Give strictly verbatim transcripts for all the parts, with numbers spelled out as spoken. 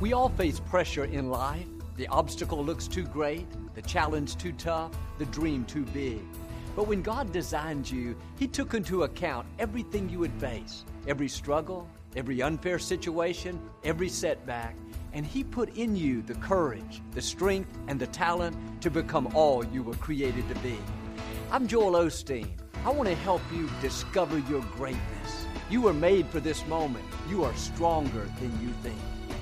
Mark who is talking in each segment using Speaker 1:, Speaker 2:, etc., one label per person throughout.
Speaker 1: We all face pressure in life. The obstacle looks too great, the challenge too tough, the dream too big. But when God designed you, He took into account everything you would face, every struggle, every unfair situation, every setback, and He put in you the courage, the strength, and the talent to become all you were created to be. I'm Joel Osteen. I want to help you discover your greatness. You were made for this moment. You are stronger than you think.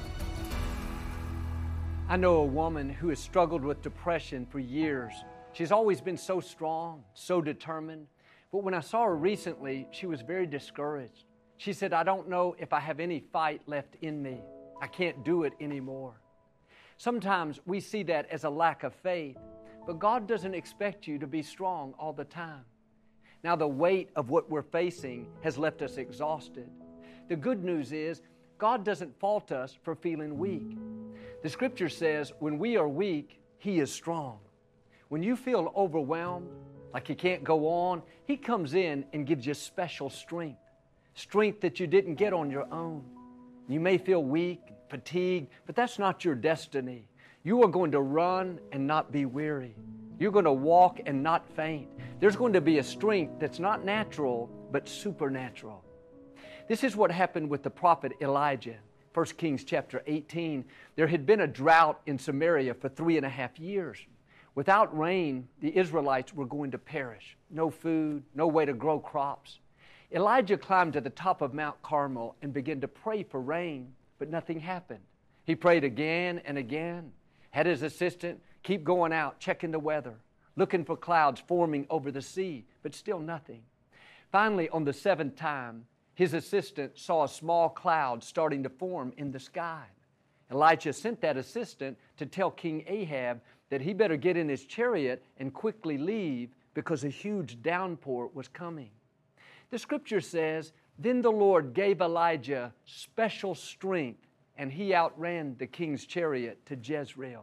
Speaker 1: I know a woman who has struggled with depression for years. She's always been so strong, so determined. But when I saw her recently, she was very discouraged. She said, I don't know if I have any fight left in me. I can't do it anymore. Sometimes we see that as a lack of faith, but God doesn't expect you to be strong all the time. Now, the weight of what we're facing has left us exhausted. The good news is God doesn't fault us for feeling weak. The Scripture says when we are weak, He is strong. When you feel overwhelmed, like you can't go on, He comes in and gives you special strength, strength that you didn't get on your own. You may feel weak, fatigued, but that's not your destiny. You are going to run and not be weary. You're going to walk and not faint. There's going to be a strength that's not natural, but supernatural. This is what happened with the prophet Elijah. First Kings chapter eighteen, there had been a drought in Samaria for three and a half years. Without rain, the Israelites were going to perish. No food, no way to grow crops. Elijah climbed to the top of Mount Carmel and began to pray for rain, but nothing happened. He prayed again and again, had his assistant keep going out, checking the weather, looking for clouds forming over the sea, but still nothing. Finally, on the seventh time, his assistant saw a small cloud starting to form in the sky. Elijah sent that assistant to tell King Ahab that he better get in his chariot and quickly leave because a huge downpour was coming. The Scripture says, then the Lord gave Elijah special strength, and he outran the king's chariot to Jezreel.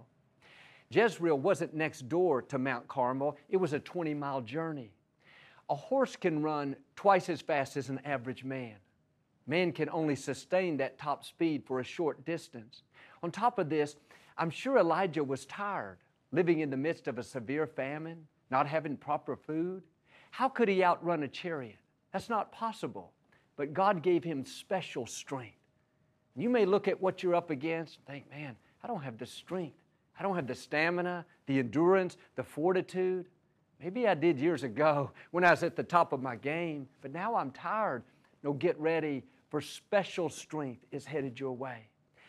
Speaker 1: Jezreel wasn't next door to Mount Carmel. It was a twenty-mile journey. A horse can run twice as fast as an average man. Man can only sustain that top speed for a short distance. On top of this, I'm sure Elijah was tired, living in the midst of a severe famine, not having proper food. How could he outrun a chariot? That's not possible. But God gave him special strength. You may look at what you're up against and think, man, I don't have the strength. I don't have the stamina, the endurance, the fortitude. Maybe I did years ago when I was at the top of my game, but now I'm tired. No, get ready, for special strength is headed your way.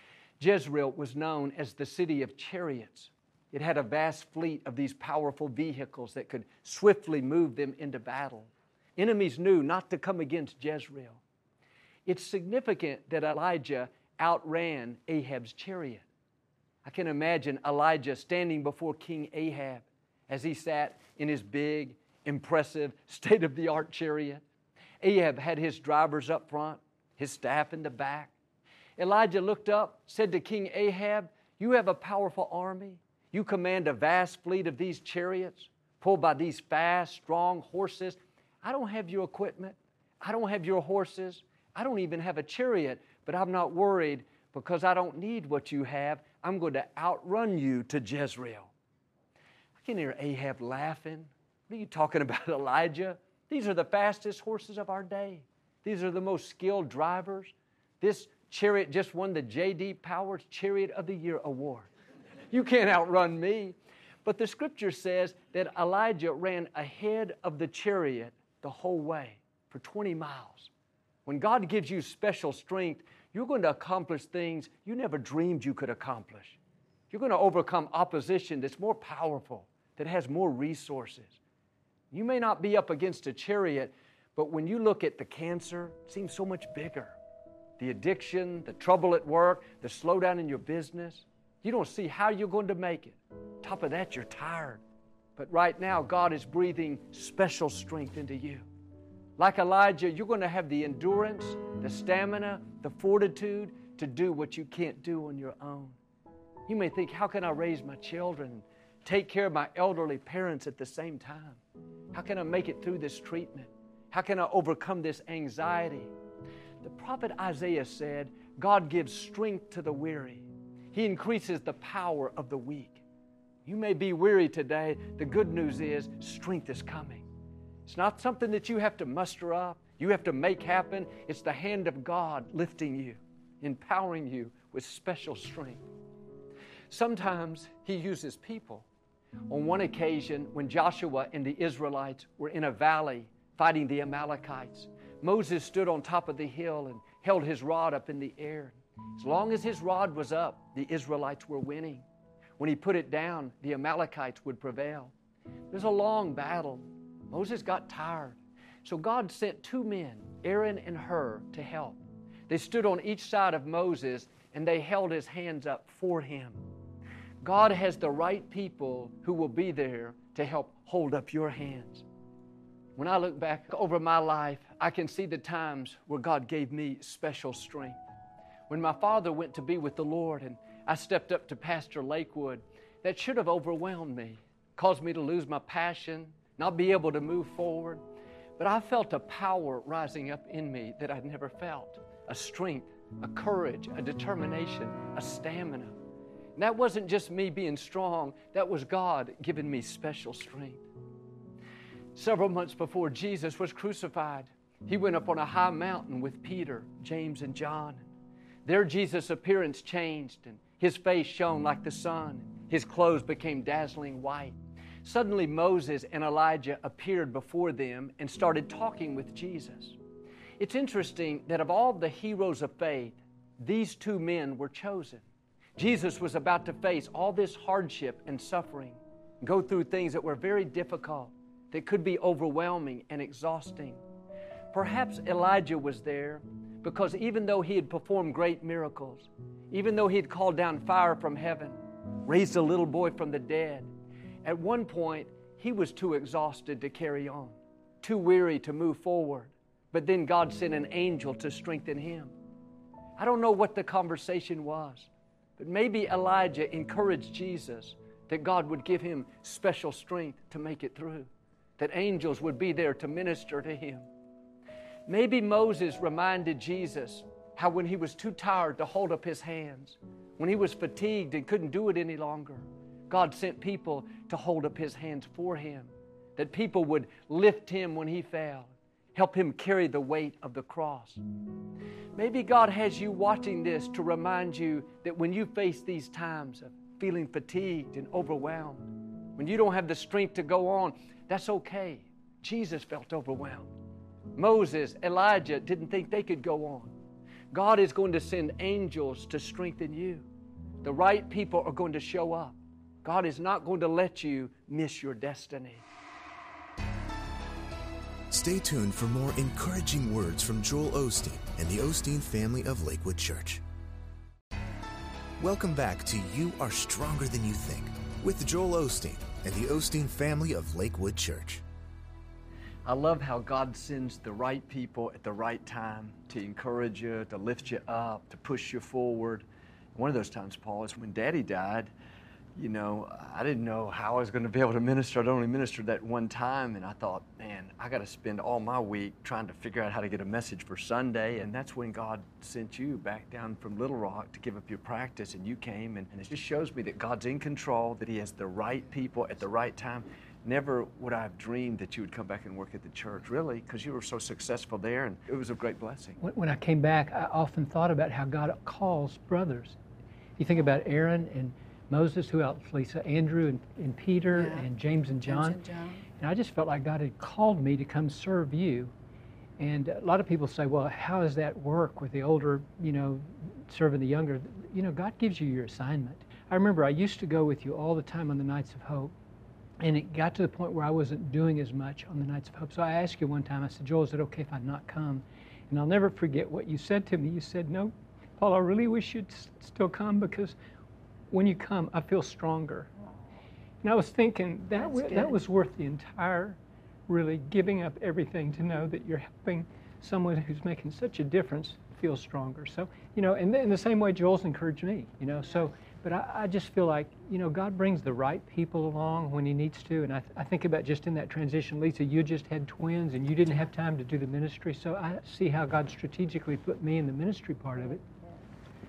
Speaker 1: Jezreel was known as the city of chariots. It had a vast fleet of these powerful vehicles that could swiftly move them into battle. Enemies knew not to come against Jezreel. It's significant that Elijah outran Ahab's chariot. I can imagine Elijah standing before King Ahab as he sat in his big, impressive, state-of-the-art chariot. Ahab had his drivers up front, his staff in the back. Elijah looked up, said to King Ahab, you have a powerful army. You command a vast fleet of these chariots, pulled by these fast, strong horses. I don't have your equipment. I don't have your horses. I don't even have a chariot, but I'm not worried because I don't need what you have. I'm going to outrun you to Jezreel. I can hear Ahab laughing. What are you talking about, Elijah? These are the fastest horses of our day. These are the most skilled drivers. This chariot just won the J D Powers Chariot of the Year award. You can't outrun me. But the Scripture says that Elijah ran ahead of the chariot the whole way for twenty miles. When God gives you special strength, you're going to accomplish things you never dreamed you could accomplish. You're going to overcome opposition that's more powerful, that has more resources. You may not be up against a chariot, but when you look at the cancer, it seems so much bigger. The addiction, the trouble at work, the slowdown in your business, you don't see how you're going to make it. On top of that, you're tired. But right now, God is breathing special strength into you. Like Elijah, you're going to have the endurance, the stamina, the fortitude to do what you can't do on your own. You may think, how can I raise my children, take care of my elderly parents at the same time? How can I make it through this treatment? How can I overcome this anxiety? The prophet Isaiah said, God gives strength to the weary. He increases the power of the weak. You may be weary today. The good news is strength is coming. It's not something that you have to muster up, you have to make happen. It's the hand of God lifting you, empowering you with special strength. Sometimes He uses people. On one occasion, when Joshua and the Israelites were in a valley fighting the Amalekites, Moses stood on top of the hill and held his rod up in the air. As long as his rod was up, the Israelites were winning. When he put it down, the Amalekites would prevail. It was a long battle. Moses got tired. So God sent two men, Aaron and Hur, to help. They stood on each side of Moses and they held his hands up for him. God has the right people who will be there to help hold up your hands. When I look back over my life, I can see the times where God gave me special strength. When my father went to be with the Lord and I stepped up to Pastor Lakewood, that should have overwhelmed me, caused me to lose my passion, not be able to move forward. But I felt a power rising up in me that I'd never felt, a strength, a courage, a determination, a stamina. And that wasn't just me being strong, that was God giving me special strength. Several months before Jesus was crucified, He went up on a high mountain with Peter, James, and John. There Jesus' appearance changed and His face shone like the sun. His clothes became dazzling white. Suddenly Moses and Elijah appeared before them and started talking with Jesus. It's interesting that of all the heroes of faith, these two men were chosen. Jesus was about to face all this hardship and suffering, go through things that were very difficult, that could be overwhelming and exhausting. Perhaps Elijah was there because even though he had performed great miracles, even though he had called down fire from heaven, raised a little boy from the dead, at one point he was too exhausted to carry on, too weary to move forward. But then God sent an angel to strengthen him. I don't know what the conversation was, but maybe Elijah encouraged Jesus that God would give him special strength to make it through, that angels would be there to minister to him. Maybe Moses reminded Jesus how when he was too tired to hold up his hands, when he was fatigued and couldn't do it any longer, God sent people to hold up his hands for him, that people would lift him when he fell, help him carry the weight of the cross. Maybe God has you watching this to remind you that when you face these times of feeling fatigued and overwhelmed, when you don't have the strength to go on, that's okay. Jesus felt overwhelmed. Moses, Elijah didn't think they could go on. God is going to send angels to strengthen you. The right people are going to show up. God is not going to let you miss your destiny.
Speaker 2: Stay tuned for more encouraging words from Joel Osteen and the Osteen family of Lakewood Church. Welcome back to You Are Stronger Than You Think with Joel Osteen and the Osteen family of Lakewood Church.
Speaker 1: I love how God sends the right people at the right time to encourage you, to lift you up, to push you forward. One of those times, Paul, is when Daddy died. You know, I didn't know how I was going to be able to minister. I'd only ministered that one time, and I thought, man, I got to spend all my week trying to figure out how to get a message for Sunday, and that's when God sent you back down from Little Rock to give up your practice, and you came, and, and it just shows me that God's in control, that He has the right people at the right time. Never would I have dreamed that you would come back and work at the church, really, because you were so successful there, and it was a great blessing.
Speaker 3: When I came back, I often thought about how God calls brothers. You think about Aaron and Moses, who else, Lisa? Andrew and, and Peter yeah. and James and John.
Speaker 4: James and John.
Speaker 3: And I just felt like God had called me to come serve you. And a lot of people say, well, how does that work with the older, you know, serving the younger? You know, God gives you your assignment. I remember I used to go with you all the time on the Nights of Hope. And it got to the point where I wasn't doing as much on the Nights of Hope. So I asked you one time, I said, Joel, is it okay if I not come? And I'll never forget what you said to me. You said, no, Paul, I really wish you'd still come, because when you come, I feel stronger. And I was thinking that w- that was worth the entire, really giving up everything to know that you're helping someone who's making such a difference feel stronger. So, you know, and in the same way Joel's encouraged me, you know, so, but I, I just feel like, you know, God brings the right people along when He needs to. And I, th- I think about just in that transition, Lisa, you just had twins and you didn't have time to do the ministry. So I see how God strategically put me in the ministry part of it.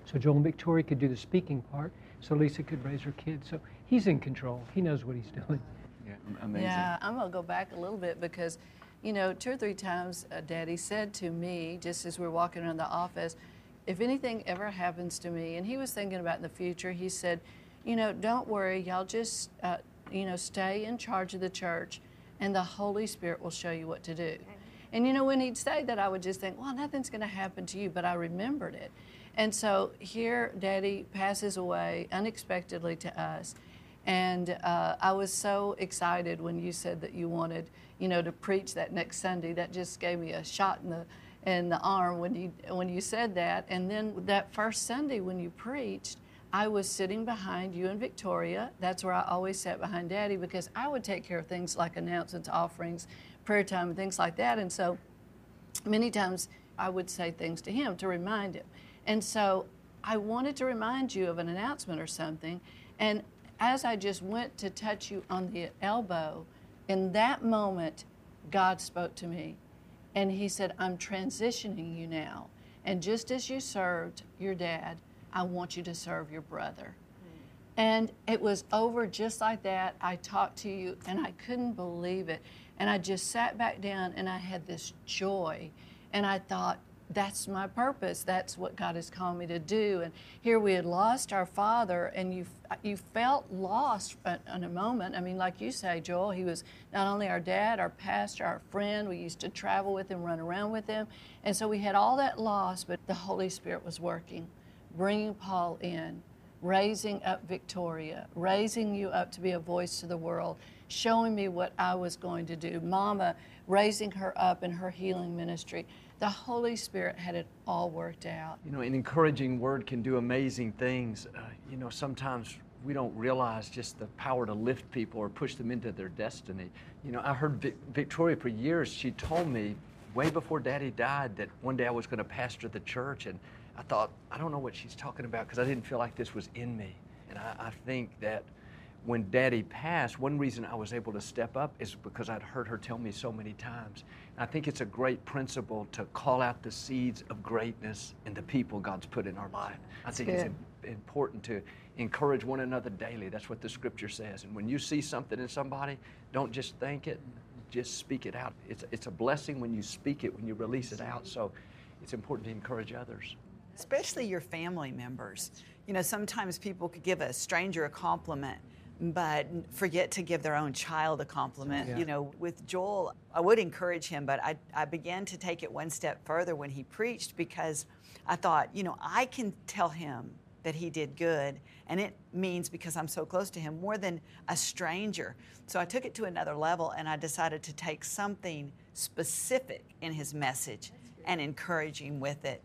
Speaker 3: so Joel and Victoria could do the speaking part, so Lisa could raise her kids. So he's in control. He knows what he's doing.
Speaker 1: Yeah, amazing.
Speaker 4: Yeah, I'm going to go back a little bit because, you know, two or three times uh, Daddy said to me, just as we were walking around the office, if anything ever happens to me, and he was thinking about in the future, he said, you know, don't worry, y'all just, uh, you know, stay in charge of the church, and the Holy Spirit will show you what to do. And, you know, when he'd say that, I would just think, well, nothing's going to happen to you, but I remembered it. And so here, Daddy passes away unexpectedly to us. And uh, I was so excited when you said that you wanted, you know, to preach that next Sunday. That just gave me a shot in the in the arm when you when you said that. And then that first Sunday when you preached, I was sitting behind you and Victoria. That's where I always sat behind Daddy because I would take care of things like announcements, offerings, prayer time, and things like that. And so many times I would say things to him to remind him. And so I wanted to remind you of an announcement or something. And as I just went to touch you on the elbow, in that moment, God spoke to me. And he said, I'm transitioning you now. And just as you served your dad, I want you to serve your brother. Mm. And it was over just like that. I talked to you, and I couldn't believe it. And I just sat back down, and I had this joy. And I thought, that's my purpose. That's what God has called me to do. And here we had lost our father, and you you felt lost in a moment. I mean, like you say, Joel, he was not only our dad, our pastor, our friend. We used to travel with him, run around with him. And so we had all that loss, but the Holy Spirit was working, bringing Paul in, raising up Victoria, raising you up to be a voice to the world, showing me what I was going to do. Mama, raising her up in her healing ministry. The Holy Spirit had it all worked out.
Speaker 1: You know, an encouraging word can do amazing things. Uh, you know, sometimes we don't realize just the power to lift people or push them into their destiny. You know, I heard Vic- Victoria for years, she told me way before Daddy died that one day I was going to pastor the church, and I thought, I don't know what she's talking about because I didn't feel like this was in me. And I, I think that when Daddy passed, one reason I was able to step up is because I'd heard her tell me so many times. And I think it's a great principle to call out the seeds of greatness in the people God's put in our life. I
Speaker 4: That's
Speaker 1: think
Speaker 4: good.
Speaker 1: it's im- important to encourage one another daily. That's what the scripture says. And when you see something in somebody, don't just think it, just speak it out. It's, it's a blessing when you speak it, when you release it out. So it's important to encourage others.
Speaker 5: Especially your family members. You know, sometimes people could give a stranger a compliment, but forget to give their own child a compliment.
Speaker 3: Yeah.
Speaker 5: You know, with Joel, I would encourage him, but I, I began to take it one step further when he preached because I thought, you know, I can tell him that he did good, and it means, because I'm so close to him, more than a stranger. So I took it to another level, and I decided to take something specific in his message and encourage him with it.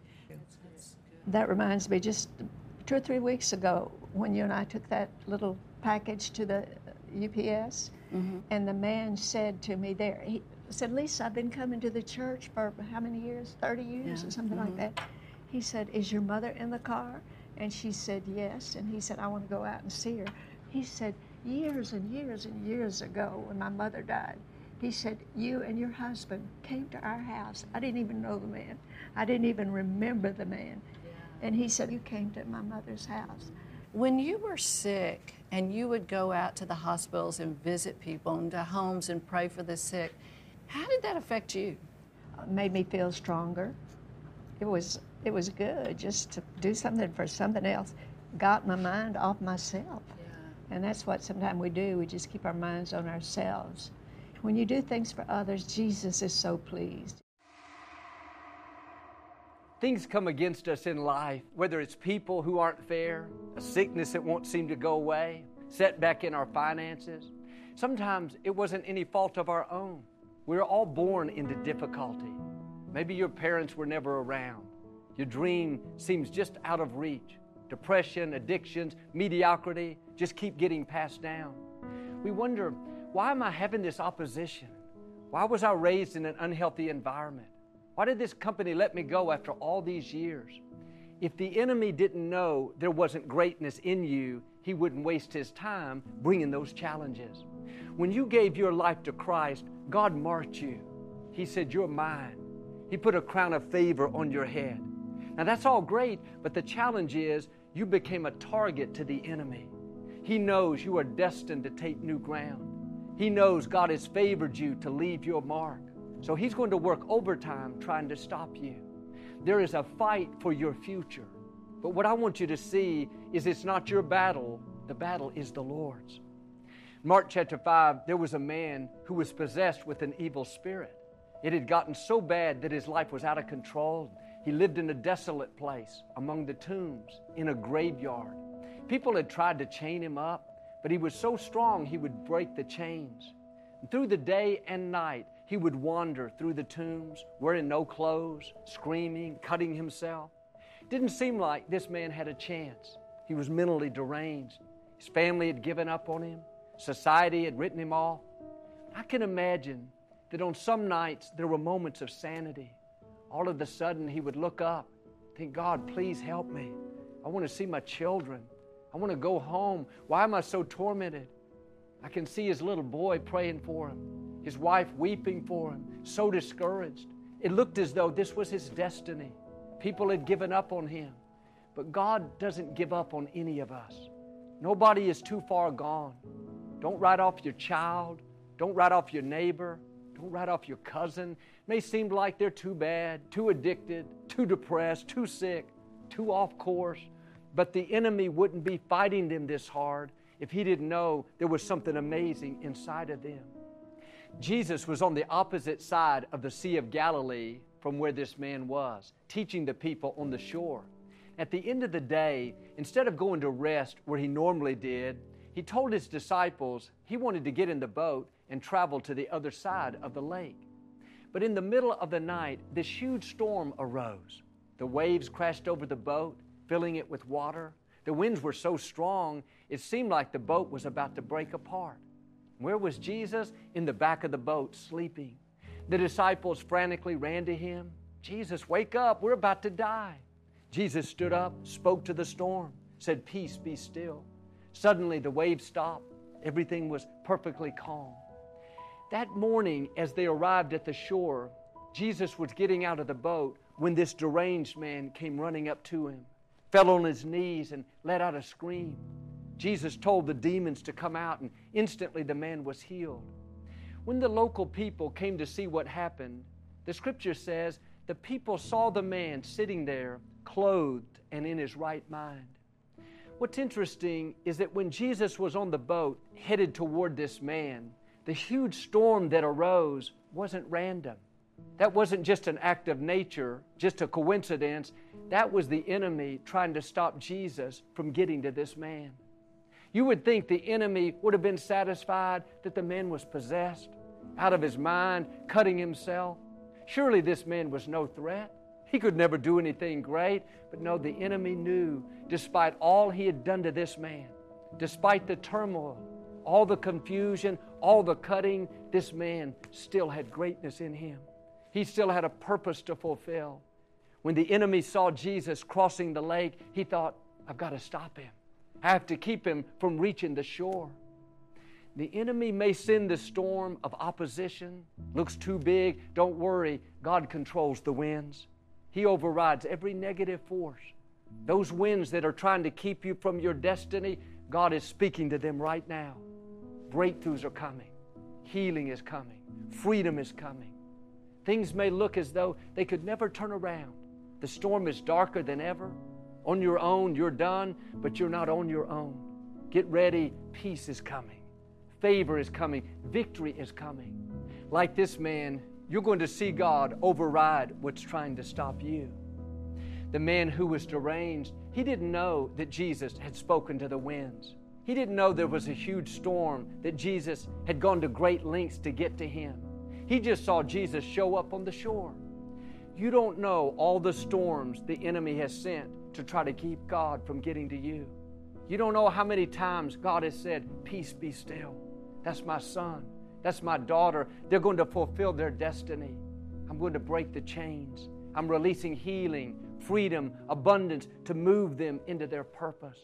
Speaker 6: That reminds me, just two or three weeks ago, when you and I took that little package to the U P S, mm-hmm. and the man said to me there, he said, Lisa, I've been coming to the church for how many years? thirty years
Speaker 4: Yeah.
Speaker 6: or something
Speaker 4: mm-hmm.
Speaker 6: like that. He said, is your mother in the car? And she said, yes. And he said, I want to go out and see her. He said, years and years and years ago, when my mother died, he said, you and your husband came to our house. I didn't even know the man. I didn't even remember the man. Yeah. And he said, you came to my mother's house.
Speaker 4: When you were sick and you would go out to the hospitals and visit people and to homes and pray for the sick, how did that affect you?
Speaker 6: It made me feel stronger. It was it was good just to do something for something else. Got my mind off myself. Yeah. And that's what sometimes we do. We just keep our minds on ourselves. When you do things for others, Jesus is so pleased.
Speaker 1: Things come against us in life, whether it's people who aren't fair, a sickness that won't seem to go away, setback in our finances. Sometimes it wasn't any fault of our own. We were all born into difficulty. Maybe your parents were never around. Your dream seems just out of reach. Depression, addictions, mediocrity just keep getting passed down. We wonder, why am I having this opposition? Why was I raised in an unhealthy environment? Why did this company let me go after all these years? If the enemy didn't know there wasn't greatness in you, he wouldn't waste his time bringing those challenges. When you gave your life to Christ, God marked you. He said, you're mine. He put a crown of favor on your head. Now that's all great, but the challenge is you became a target to the enemy. He knows you are destined to take new ground. He knows God has favored you to leave your mark. So He's going to work overtime trying to stop you. There is a fight for your future. But what I want you to see is it's not your battle. The battle is the Lord's. Mark chapter five, there was a man who was possessed with an evil spirit. It had gotten so bad that his life was out of control. He lived in a desolate place among the tombs in a graveyard. People had tried to chain him up, but he was so strong he would break the chains. And through the day and night, he would wander through the tombs, wearing no clothes, screaming, cutting himself. It didn't seem like this man had a chance. He was mentally deranged. His family had given up on him. Society had written him off. I can imagine that on some nights there were moments of sanity. All of a sudden he would look up, think, God, please help me. I want to see my children. I want to go home. Why am I so tormented? I can see his little boy praying for him, his wife weeping for him, so discouraged. It looked as though this was his destiny. People had given up on him. But God doesn't give up on any of us. Nobody is too far gone. Don't write off your child. Don't write off your neighbor. Don't write off your cousin. It may seem like they're too bad, too addicted, too depressed, too sick, too off course. But the enemy wouldn't be fighting them this hard if he didn't know there was something amazing inside of them. Jesus was on the opposite side of the Sea of Galilee from where this man was, teaching the people on the shore. At the end of the day, instead of going to rest where he normally did, he told his disciples he wanted to get in the boat and travel to the other side of the lake. But in the middle of the night, this huge storm arose. The waves crashed over the boat, filling it with water. The winds were so strong, it seemed like the boat was about to break apart. Where was Jesus? In the back of the boat, sleeping. The disciples frantically ran to him. Jesus, wake up, we're about to die. Jesus stood up, spoke to the storm, said, peace, be still. Suddenly the waves stopped. Everything was perfectly calm. That morning, as they arrived at the shore, Jesus was getting out of the boat when this deranged man came running up to him, fell on his knees and let out a scream. Jesus told the demons to come out, and instantly the man was healed. When the local people came to see what happened, the scripture says the people saw the man sitting there, clothed and in his right mind. What's interesting is that when Jesus was on the boat headed toward this man, the huge storm that arose wasn't random. That wasn't just an act of nature, just a coincidence. That was the enemy trying to stop Jesus from getting to this man. You would think the enemy would have been satisfied that the man was possessed, out of his mind, cutting himself. Surely this man was no threat. He could never do anything great. But no, the enemy knew, despite all he had done to this man, despite the turmoil, all the confusion, all the cutting, this man still had greatness in him. He still had a purpose to fulfill. When the enemy saw Jesus crossing the lake, he thought, I've got to stop him. I have to keep him from reaching the shore. The enemy may send the storm of opposition. Looks too big. Don't worry. God controls the winds. He overrides every negative force. Those winds that are trying to keep you from your destiny, God is speaking to them right now. Breakthroughs are coming. Healing is coming. Freedom is coming. Things may look as though they could never turn around. The storm is darker than ever. On your own, you're done, but you're not on your own. Get ready. Peace is coming. Favor is coming. Victory is coming. Like this man, you're going to see God override what's trying to stop you. The man who was deranged, he didn't know that Jesus had spoken to the winds. He didn't know there was a huge storm, that Jesus had gone to great lengths to get to him. He just saw Jesus show up on the shore. You don't know all the storms the enemy has sent to try to keep God from getting to you. You don't know how many times God has said, peace, be still. That's my son. That's my daughter. They're going to fulfill their destiny. I'm going to break the chains. I'm releasing healing, freedom, abundance to move them into their purpose.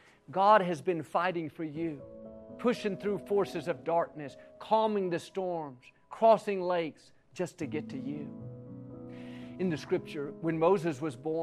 Speaker 1: God has been fighting for you, pushing through forces of darkness, calming the storms, crossing lakes just to get to you. In the scripture, when Moses was born,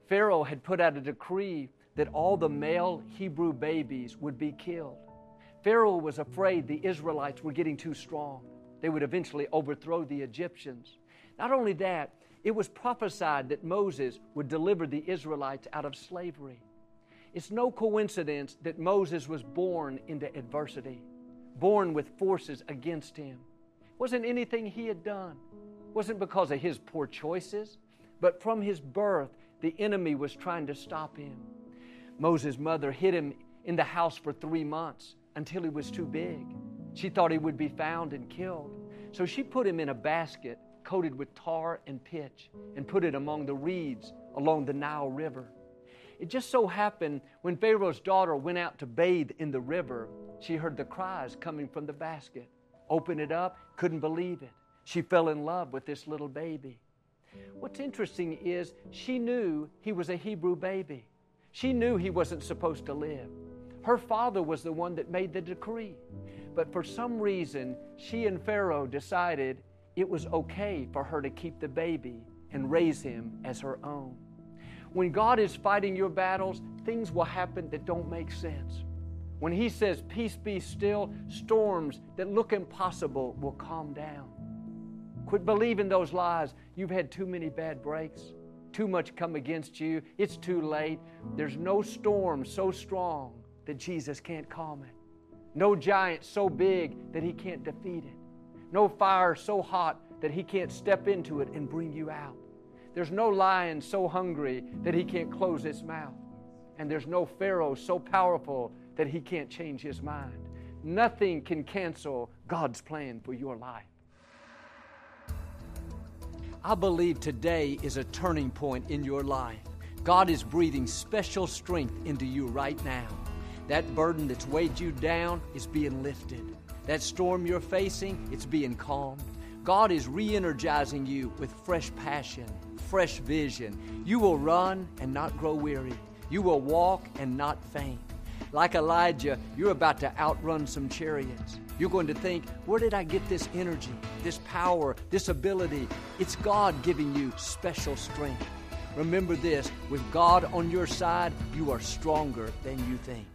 Speaker 1: Pharaoh had put out a decree that all the male Hebrew babies would be killed. Pharaoh was afraid the Israelites were getting too strong. They would eventually overthrow the Egyptians. Not only that, it was prophesied that Moses would deliver the Israelites out of slavery. It's no coincidence that Moses was born into adversity, born with forces against him. It wasn't anything he had done. It wasn't because of his poor choices, but from his birth, the enemy was trying to stop him. Moses' mother hid him in the house for three months until he was too big. She thought he would be found and killed. So she put him in a basket coated with tar and pitch and put it among the reeds along the Nile River. It just so happened when Pharaoh's daughter went out to bathe in the river, she heard the cries coming from the basket. Opened it up, couldn't believe it. She fell in love with this little baby. What's interesting is she knew he was a Hebrew baby. She knew he wasn't supposed to live. Her father was the one that made the decree. But for some reason, she and Pharaoh decided it was okay for her to keep the baby and raise him as her own. When God is fighting your battles, things will happen that don't make sense. When He says, peace be still, storms that look impossible will calm down. Quit believing those lies. You've had too many bad breaks. Too much come against you. It's too late. There's no storm so strong that Jesus can't calm it. No giant so big that He can't defeat it. No fire so hot that He can't step into it and bring you out. There's no lion so hungry that he can't close its mouth. And there's no Pharaoh so powerful that he can't change his mind. Nothing can cancel God's plan for your life. I believe today is a turning point in your life. God is breathing special strength into you right now. That burden that's weighed you down is being lifted. That storm you're facing, it's being calmed. God is re-energizing you with fresh passion, fresh vision. You will run and not grow weary. You will walk and not faint. Like Elijah, you're about to outrun some chariots. You're going to think, where did I get this energy, this power, this ability? It's God giving you special strength. Remember this, with God on your side, you are stronger than you think.